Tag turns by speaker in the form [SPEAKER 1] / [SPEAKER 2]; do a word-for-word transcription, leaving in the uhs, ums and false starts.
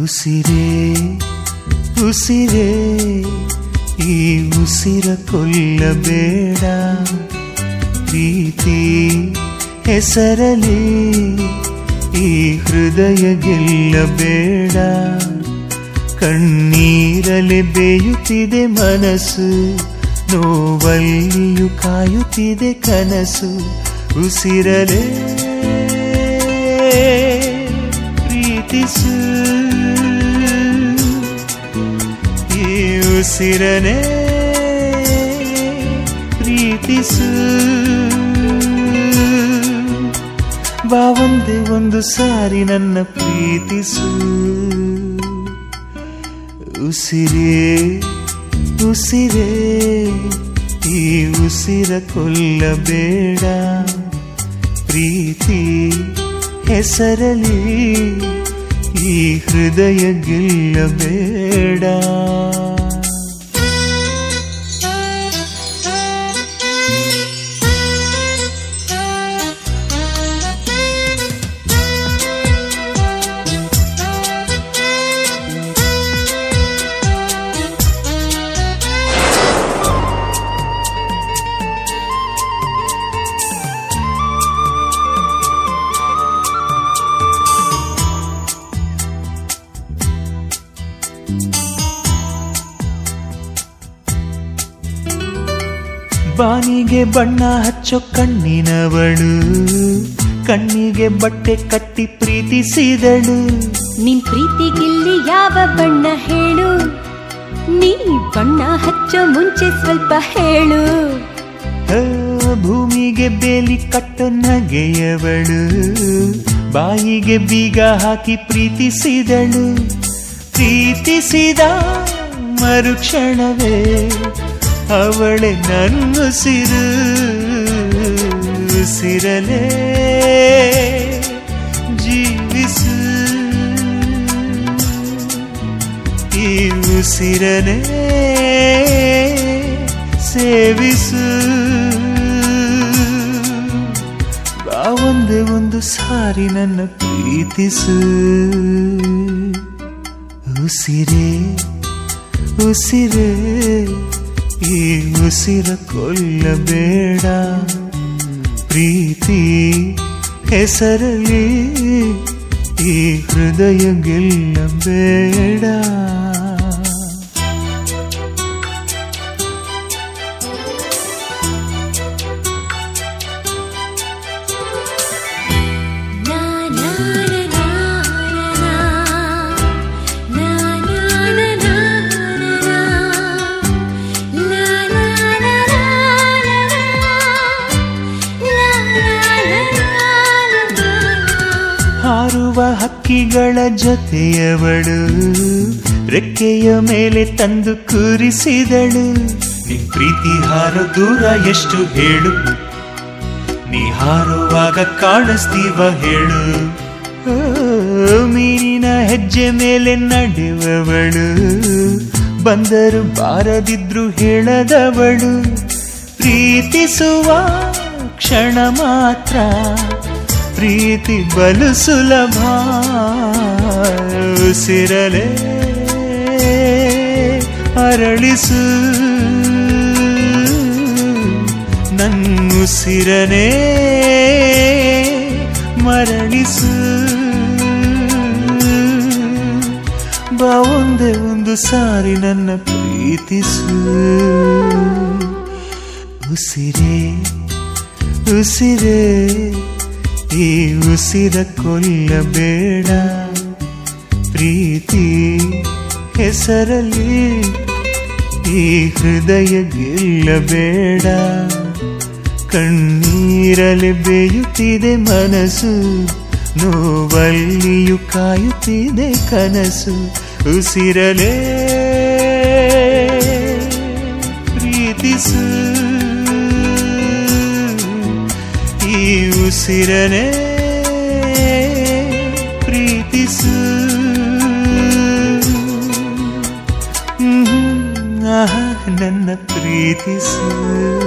[SPEAKER 1] ಉಸಿರೇ ಉಸಿರೇ ಈ ಉಸಿರ ಕೊಲ್ಲಬೇಡ, ಪ್ರೀತಿ ಹೆಸರಲಿ ಈ ಹೃದಯ ಗೆಲ್ಲಬೇಡ. ಕಣ್ಣೀರಲೆ ಬೇಯುತ್ತಿದೆ ಮನಸ್ಸು, ನೋವಲ್ಲಿಯೂ ಕಾಯುತ್ತಿದೆ ಕನಸು. ಉಸಿರಲೇ ಪ್ರೀತಿಸು, ಈ ಉಸಿರನೇ ಪ್ರೀತಿಸು. ಬಾ ಒಂದೇ ಒಂದು ಸಾರಿ ನನ್ನ ಪ್ರೀತಿಸು. ಉಸಿರೇ ಉಸಿರೇ ಈ ಉಸಿರ ಕೊಲ್ಲಬೇಡ, ಪ್ರೀತಿ ಹೆಸರಲಿ ಈ ಹೃದಯ ಗೆಲ್ಲಬೇಡ. ಬಾನಿಗೆ ಬಣ್ಣ ಹಚ್ಚೋ ಕಣ್ಣಿನವಳು, ಕಣ್ಣಿಗೆ ಬಟ್ಟೆ ಕಟ್ಟಿ ಪ್ರೀತಿಸಿದಳು.
[SPEAKER 2] ನಿನ್ ಪ್ರೀತಿಗಿಲ್ಲಿ ಯಾವ ಬಣ್ಣ ಹೇಳು, ನೀ ಬಣ್ಣ ಹಚ್ಚೋ ಮುಂಚೆ ಸ್ವಲ್ಪ ಹೇಳು.
[SPEAKER 1] ಭೂಮಿಗೆ ಬೇಲಿ ಕಟ್ಟೋ ನಗೆಯವಳು, ಬಾಯಿಗೆ ಬೀಗ ಹಾಕಿ ಪ್ರೀತಿಸಿದಳು. ಪ್ರೀತಿಸಿದ ಮರುಕ್ಷಣವೇ ಅವಳೆ ನನ್ನುಸಿರು. ಉಸಿರಲೇ ಜೀವಿಸು, ಈ ಉಸಿರನೇ ಸೇವಿಸು. ಬಾ ಒಂದೇ ಒಂದು ಸಾರಿ ನನ್ನ ಪ್ರೀತಿಸು. ಉಸಿರೇ ಉಸಿರೇ ಈ ಉಸಿರ ಕೊಲ್ಲಬೇಡ, ಪ್ರೀತಿ ಹೆಸರಲಿ ಈ ಹೃದಯ ಗೆಲ್ಲಬೇಡ. ಹಾರುವ ಹಕ್ಕಿಗಳ ಜೊತೆಯವಳು, ರೆಕ್ಕೆಯ ಮೇಲೆ ತಂದು ಕೂರಿಸಿದಳು. ನಿನ್ ಪ್ರೀತಿ ಹಾರೋ ದೂರ ಎಷ್ಟು ಹೇಳು, ನೀ ಹಾರುವಾಗ ಕಾಣಿಸ್ತೀವ ಹೇಳು. ಮೀನಿನ ಹೆಜ್ಜೆ ಮೇಲೆ ನಡೆಯುವವಳು, ಬಂದರು ಬಾರದಿದ್ರು ಹೇಳದವಳು. ಪ್ರೀತಿಸುವ ಕ್ಷಣ ಮಾತ್ರ ಪ್ರೀತಿ ಬಲು ಸುಲಭ. ಉಸಿರಲೇ ಅರಳಿಸು, ನನ್ನುಸಿರನೇ ಮರಳಿಸು. ಬಾ ಒಂದೇ ಒಂದು ಸಾರಿ ನನ್ನ ಪ್ರೀತಿಸು. ಉಸಿರೇ ಉಸಿರೇ ಈ ಉಸಿರ ಕೊಲ್ಲಬೇಡ, ಪ್ರೀತಿ ಹೆಸರಲಿ ಈ ಹೃದಯ ಗೆಲ್ಲಬೇಡ. ಕಣ್ಣೀರಲಿ ಬೇಯುತ್ತಿದೆ ಮನಸ್ಸು, ನೋವಲ್ಲಿಯೂ ಕಾಯುತ್ತಿದೆ ಕನಸು. ಉಸಿರಲೇ ಪ್ರೀತಿಸು, ಈ ಉಸಿರನೇ ಪ್ರೀತಿಸು. ಆಹಾ ನನ್ನ ಪ್ರೀತಿಸು.